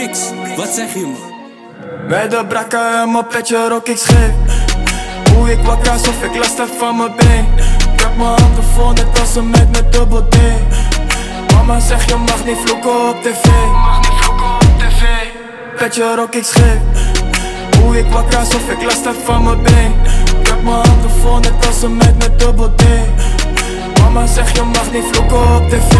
Niks, wat zeg je man? Met de brakken en mijn petje rook ik scheef. Hoe ik wakker alsof ik last heb van mijn been. Ik heb mijn handen vol net als een meid met dubbel D. Mama zegt je mag niet vloeken op tv. Petje rook ik scheef. Hoe ik wakker alsof ik last heb van mijn been. Ik heb mijn handen vol net als een meid met dubbel D. Mama zegt je mag niet vloeken op tv.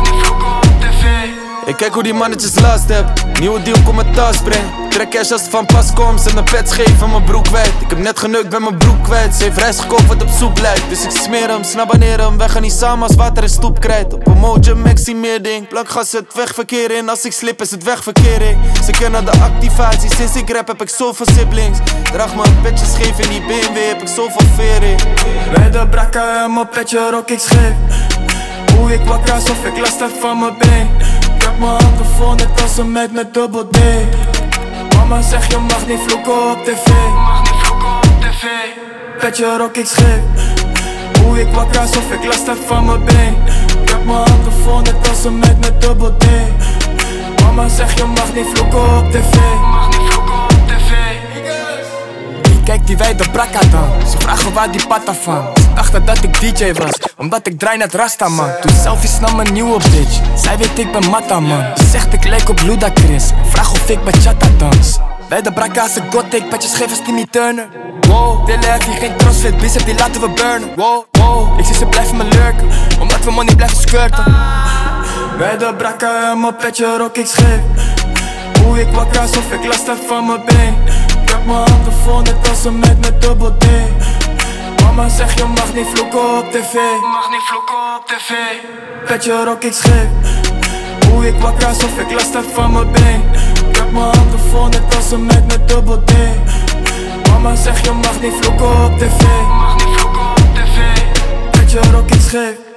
Ik kijk hoe die mannetjes last heb. Nieuwe deal, kom mijn tas brengen. Trek cash als het van pas komt. Zet een pet scheef van mijn broek wijd. Ik heb net geneukt, ben mijn broek kwijt. Ze heeft rijst gekookt wat op soep lijkt. Dus ik smeer hem, snabaneer hem. Wij gaan niet samen als water en stoep krijt. Op een mojo, meer ding. Plankgas zet wegverkeer in. Als ik slip is het wegverkering. Ze kennen de activatie. Sinds ik rap heb ik zoveel siblings. Draag me een petje scheef in die BMW. Heb ik zoveel veer in. Bij de brakken en mijn petje rook ik scheef. Hoe ik wakker alsof ik last heb van mijn been. Ik heb mijn handen vol net als een meid met dubbel D. Mama zegt je mag niet vloeken op tv. Petje rook ik scheef. Hoe ik wakker alsof ik last heb van mijn been. Ik heb mijn handen vol net als een meid met dubbel D. Mama zegt je mag niet vloeken op tv. Kijk die wijde brakka dan. Ze vragen waar die patta van. Ze dachten dat ik DJ was, omdat ik draai net Rasta man. Toen selfies nam mijn nieuwe bitch. Zij weet ik ben matta man. Ze zegt ik lijk op Ludacris. Vraag of ik bachata dans. Bij de brakka als een gothic, petjes geef als Timmy Turner. Wow, Dille hier geen crossfit, bicep die laten we burnen. Wow, wow, ik zie ze blijven me lurken, omdat we money blijven squirten. Bij de brakka en mijn petje rook ik scheef. Hoe ik wakker alsof ik last heb van mijn been. Ik heb mijn handen vol net als een meid met dubbel D. Mama zegt je mag niet vloeken op tv. Petje rook ik scheef. Hoe ik wakker alsof ik last heb van mijn been. Ik heb mijn handen vol net als een meid met dubbel D. Mama zegt je mag niet vloeken op tv. Petje rook ik scheef.